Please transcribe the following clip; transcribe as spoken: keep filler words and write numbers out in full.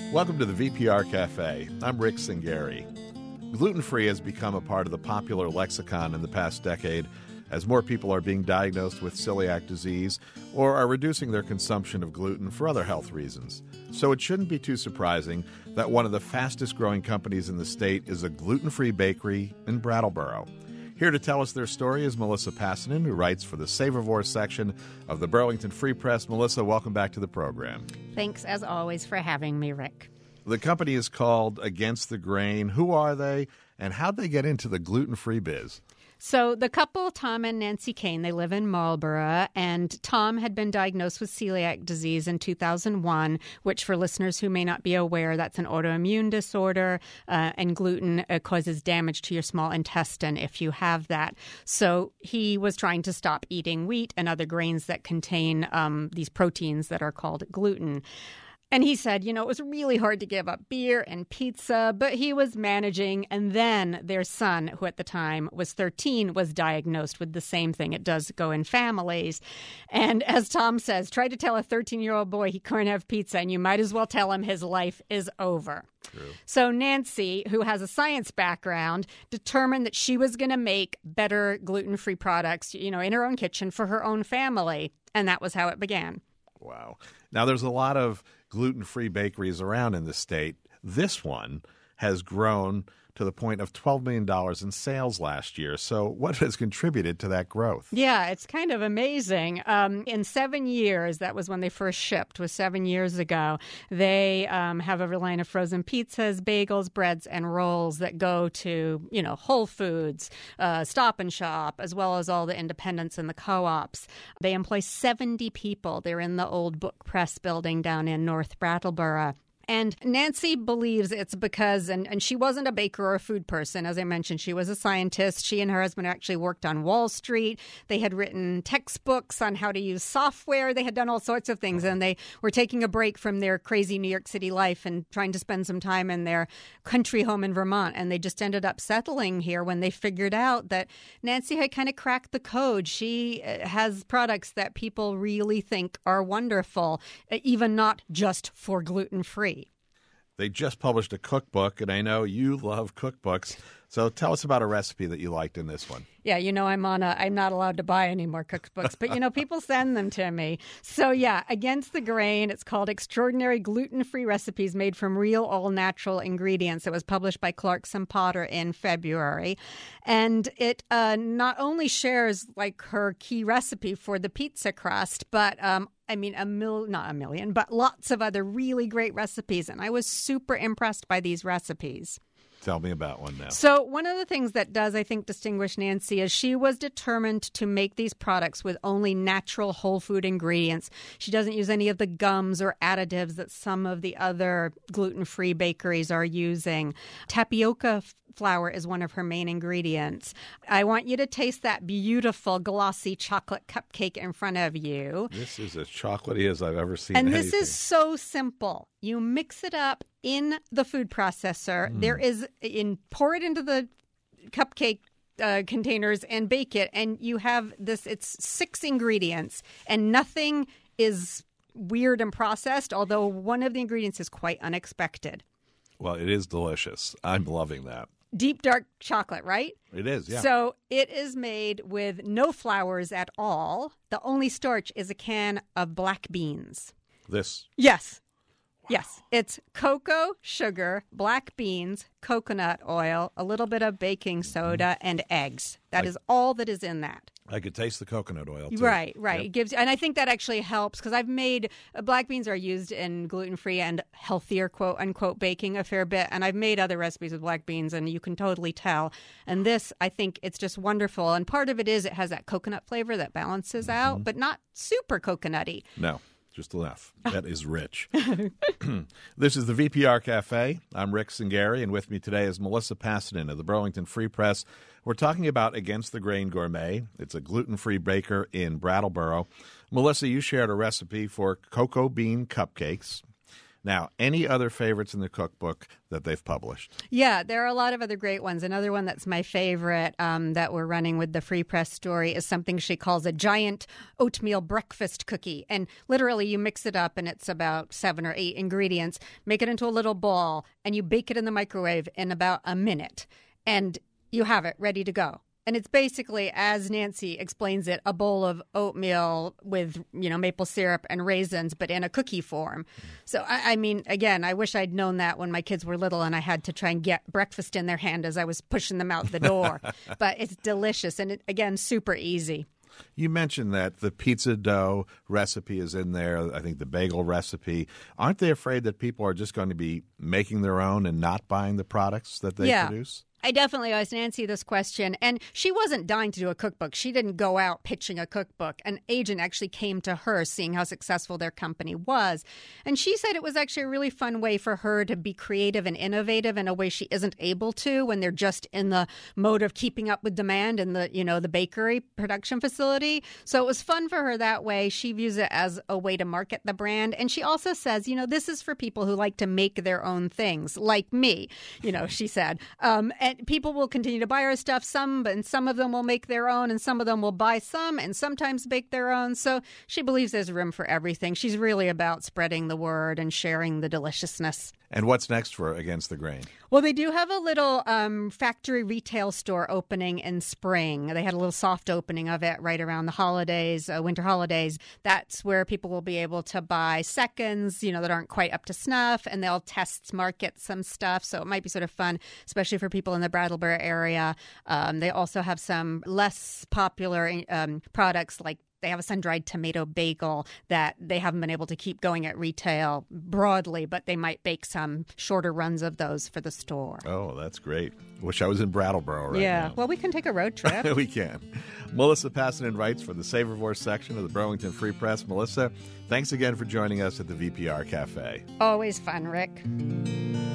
Welcome to the V P R Cafe. I'm Rick Singari. Gluten-free has become a part of the popular lexicon in the past decade as more people are being diagnosed with celiac disease or are reducing their consumption of gluten for other health reasons. So it shouldn't be too surprising that one of the fastest-growing companies in the state is a gluten-free bakery in Brattleboro. Here to tell us their story is Melissa Passanen, who writes for the Savorvore section of the Burlington Free Press. Melissa, welcome back to the program. Thanks, as always, for having me, Rick. The company is called Against the Grain. Who are they, and how'd they get into the gluten-free biz? So the couple, Tom and Nancy Kane, they live in Marlborough, and Tom had been diagnosed with celiac disease in two thousand one, which for listeners who may not be aware, that's an autoimmune disorder, uh, and gluten uh, causes damage to your small intestine if you have that. So he was trying to stop eating wheat and other grains that contain um, these proteins that are called gluten. And he said, you know, it was really hard to give up beer and pizza, but he was managing. And then their son, who at the time was thirteen, was diagnosed with the same thing. It does go in families. And as Tom says, try to tell a thirteen-year-old boy he can't have pizza, and you might as well tell him his life is over. True. So Nancy, who has a science background, determined that she was going to make better gluten-free products, you know, in her own kitchen for her own family. And that was how it began. Wow. Now, there's a lot of gluten-free bakeries around in the state. This one has grown to the point of twelve million dollars in sales last year. So what has contributed to that growth? Yeah, it's kind of amazing. Um, in seven years, that was when they first shipped, was seven years ago, they um, have a line of frozen pizzas, bagels, breads, and rolls that go to, you know, Whole Foods, uh, Stop and Shop, as well as all the independents and the co-ops. They employ seventy people. They're in the old book press building down in North Brattleboro. And Nancy believes it's because, and, and she wasn't a baker or a food person. As I mentioned, she was a scientist. She and her husband actually worked on Wall Street. They had written textbooks on how to use software. They had done all sorts of things. And they were taking a break from their crazy New York City life and trying to spend some time in their country home in Vermont. And they just ended up settling here when they figured out that Nancy had kind of cracked the code. She has products that people really think are wonderful, even not just for gluten-free. They just published a cookbook, and I know you love cookbooks. So tell us about a recipe that you liked in this one. Yeah, you know, I'm on a, I'm not allowed to buy any more cookbooks, but, you know, people send them to me. So, yeah, Against the Grain. It's called Extraordinary Gluten-Free Recipes Made from Real All-Natural Ingredients. It was published by Clarkson Potter in February. And it uh, not only shares, like, her key recipe for the pizza crust, but um, I mean, a mil, not a million, but lots of other really great recipes. And I was super impressed by these recipes. Tell me about one now. So one of the things that does, I think, distinguish Nancy is she was determined to make these products with only natural whole food ingredients. She doesn't use any of the gums or additives that some of the other gluten-free bakeries are using. Tapioca flour is one of her main ingredients. I want you to taste that beautiful, glossy chocolate cupcake in front of you. This is as chocolatey as I've ever seen And anything. this is so simple. You mix it up in the food processor. Mm. There is, in pour it into the cupcake uh, containers and bake it. And you have this, it's six ingredients, and nothing is weird and processed, although one of the ingredients is quite unexpected. Well, it is delicious. I'm loving that. Deep dark chocolate, right? It is, yeah. So it is made with no flours at all. The only starch is a can of black beans. This? Yes. Wow. Yes. It's cocoa, sugar, black beans, coconut oil, a little bit of baking soda, and eggs. That I, is all that is in that. I could taste the coconut oil, too. Right, right. Yep. It gives, and I think that actually helps because I've made uh, black beans are used in gluten-free and healthier, quote unquote, baking a fair bit. And I've made other recipes with black beans, and you can totally tell. And this, I think, it's just wonderful. And part of it is it has that coconut flavor that balances mm-hmm. out, but not super coconutty. No. Just enough. That is rich. This is the V P R Cafe. I'm Rick Singari, and with me today is Melissa Passanen of the Burlington Free Press. We're talking about Against the Grain Gourmet. It's a gluten-free baker in Brattleboro. Melissa, you shared a recipe for cocoa bean cupcakes. Now, any other favorites in the cookbook that they've published? Yeah, there are a lot of other great ones. Another one that's my favorite um, that we're running with the Free Press story is something she calls a giant oatmeal breakfast cookie. And literally, you mix it up, and it's about seven or eight ingredients. Make it into a little ball, and you bake it in the microwave in about a minute. And you have it ready to go. And it's basically, as Nancy explains it, a bowl of oatmeal with, you know, maple syrup and raisins, but in a cookie form. So, I, I mean, again, I wish I'd known that when my kids were little and I had to try and get breakfast in their hand as I was pushing them out the door. But it's delicious and, it, again, super easy. You mentioned that the pizza dough recipe is in there, I think the bagel recipe. Aren't they afraid that people are just going to be making their own and not buying the products that they yeah. produce? I definitely asked Nancy this question, and she wasn't dying to do a cookbook. She didn't go out pitching a cookbook. An agent actually came to her seeing how successful their company was. And she said it was actually a really fun way for her to be creative and innovative in a way she isn't able to when they're just in the mode of keeping up with demand in the, you know, the bakery production facility. So it was fun for her that way. She views it as a way to market the brand. And she also says, you know, this is for people who like to make their own things, like me, you know, she said. Um, and people will continue to buy our stuff, some, and some of them will make their own, and some of them will buy some and sometimes bake their own. So she believes there's room for everything. She's really about spreading the word and sharing the deliciousness. And what's next for Against the Grain? Well, they do have a little um, factory retail store opening in spring. They had a little soft opening of it right around the holidays, uh, winter holidays. That's where people will be able to buy seconds, you know, that aren't quite up to snuff, and they'll test market some stuff. So it might be sort of fun, especially for people in the Brattleboro area. Um, they also have some less popular um, products like they have a sun-dried tomato bagel that they haven't been able to keep going at retail broadly, but they might bake some shorter runs of those for the store. Oh, that's great. Wish I was in Brattleboro right yeah. now. Well, we can take a road trip. We can. Melissa Passenden writes for the Savorvore section of the Burlington Free Press. Melissa, thanks again for joining us at the V P R Cafe. Always fun, Rick.